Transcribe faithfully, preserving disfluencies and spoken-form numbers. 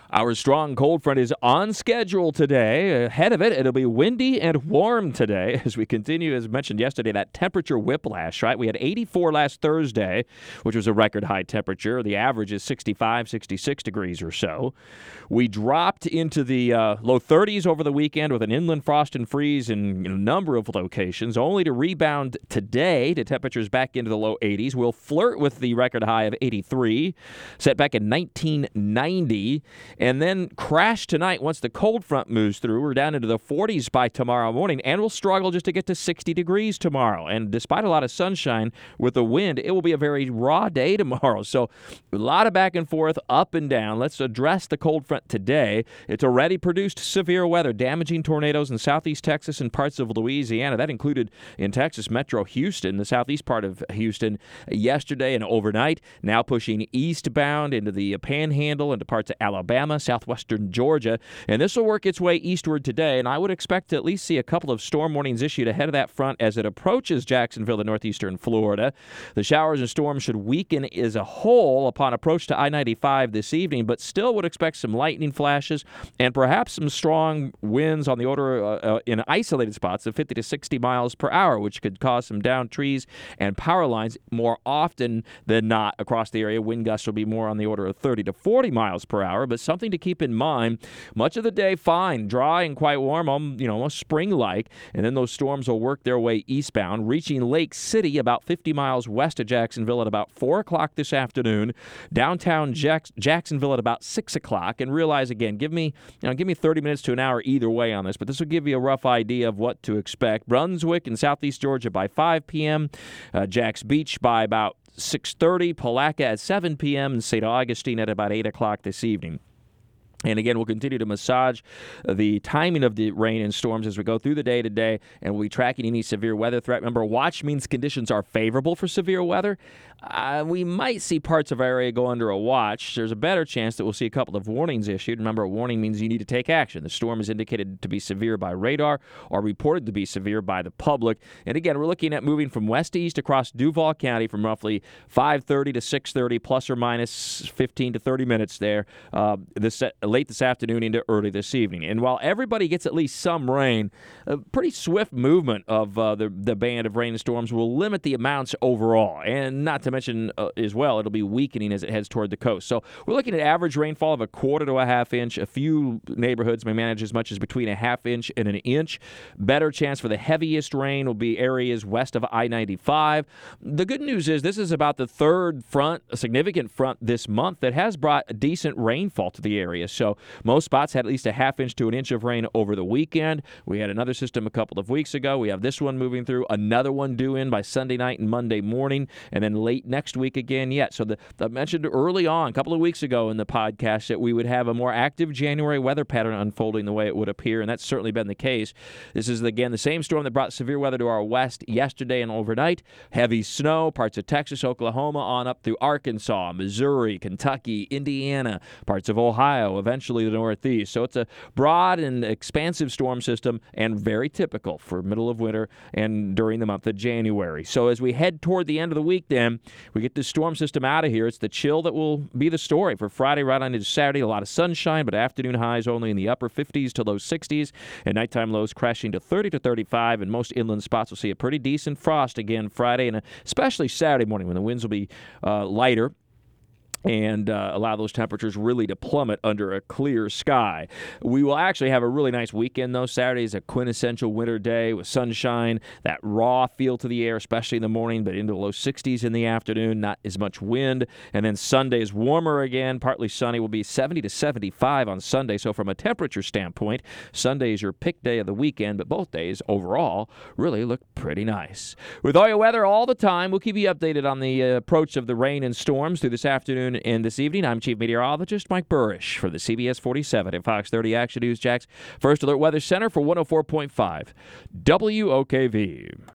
Our strong cold front is on schedule today. Ahead of it, it'll be windy and warm today as we continue, as mentioned yesterday, that temperature whiplash, right? We had eighty-four last Thursday, which was a record high temperature. The average is sixty-five, sixty-six degrees or so. We dropped into the uh, low thirties over the weekend with an inland frost and freeze in a number of locations, only to rebound today to temperatures back into the low eighties. We'll flirt with the record high of eighty-three, set back in nineteen ninety. And then crash tonight once the cold front moves through. We're down into the forties by tomorrow morning, and we'll struggle just to get to sixty degrees tomorrow. And despite a lot of sunshine with the wind, it will be a very raw day tomorrow. So a lot of back and forth, up and down. Let's address the cold front today. It's already produced severe weather, damaging tornadoes in southeast Texas and parts of Louisiana. That included in Texas Metro Houston, the southeast part of Houston, yesterday and overnight. Now pushing eastbound into the Panhandle, into parts of Alabama, southwestern Georgia, and this will work its way eastward today, and I would expect to at least see a couple of storm warnings issued ahead of that front as it approaches Jacksonville and northeastern Florida. The showers and storms should weaken as a whole upon approach to I ninety-five this evening, but still would expect some lightning flashes and perhaps some strong winds on the order uh, uh, in isolated spots of fifty to sixty miles per hour, which could cause some downed trees and power lines more often than not across the area. Wind gusts will be more on the order of thirty to forty miles per hour, but some Something to keep in mind. Much of the day fine, dry and quite warm, um, you know, almost spring-like, and then those storms will work their way eastbound, reaching Lake City about fifty miles west of Jacksonville at about four o'clock this afternoon, downtown Jack- Jacksonville at about six o'clock, and realize, again, give me, you know, give me thirty minutes to an hour either way on this, but this will give you a rough idea of what to expect. Brunswick and southeast Georgia by five p.m., uh, Jax Beach by about six thirty, Palatka at seven p.m., and Saint Augustine at about eight o'clock this evening. And again, we'll continue to massage the timing of the rain and storms as we go through the day today, and we'll be tracking any severe weather threat. Remember, watch means conditions are favorable for severe weather. Uh, we might see parts of our area go under a watch. There's a better chance that we'll see a couple of warnings issued. Remember, a warning means you need to take action. The storm is indicated to be severe by radar or reported to be severe by the public. And again, we're looking at moving from west to east across Duval County from roughly five thirty to six thirty, plus or minus fifteen to thirty minutes there. Uh, this late this afternoon into early this evening. And while everybody gets at least some rain, a pretty swift movement of uh, the, the band of rain and storms will limit the amounts overall. And not to mention uh, as well, it'll be weakening as it heads toward the coast. So we're looking at average rainfall of a quarter to a half inch. A few neighborhoods may manage as much as between a half inch and an inch. Better chance for the heaviest rain will be areas west of I ninety-five. The good news is this is about the third front, a significant front this month that has brought a decent rainfall to the area. So most spots had at least a half inch to an inch of rain over the weekend. We had another system a couple of weeks ago. We have this one moving through, another one due in by Sunday night and Monday morning, and then late next week again yet. So the, I mentioned early on, a couple of weeks ago in the podcast, that we would have a more active January weather pattern unfolding the way it would appear, and that's certainly been the case. This is, again, the same storm that brought severe weather to our west yesterday and overnight. Heavy snow, parts of Texas, Oklahoma, on up through Arkansas, Missouri, Kentucky, Indiana, parts of Ohio, eventually the Northeast. So it's a broad and expansive storm system and very typical for middle of winter and during the month of January. So as we head toward the end of the week then, we get this storm system out of here. It's the chill that will be the story for Friday right on into Saturday. A lot of sunshine, but afternoon highs only in the upper fifties to low sixties, and nighttime lows crashing to thirty to thirty-five, and most inland spots will see a pretty decent frost again Friday and especially Saturday morning when the winds will be uh, lighter and uh, allow those temperatures really to plummet under a clear sky. We will actually have a really nice weekend, though. Saturday is a quintessential winter day with sunshine, that raw feel to the air, especially in the morning, but into the low sixties in the afternoon, not as much wind. And then Sunday is warmer again, partly sunny. Will be seventy to seventy-five on Sunday. So from a temperature standpoint, Sunday is your pick day of the weekend, but both days overall really look pretty nice. With all your weather all the time, we'll keep you updated on the uh, approach of the rain and storms through this afternoon and this evening. I'm Chief Meteorologist Mike Burrish for the C B S forty-seven at Fox thirty Action News Jax First Alert Weather Center for one oh four point five W O K V.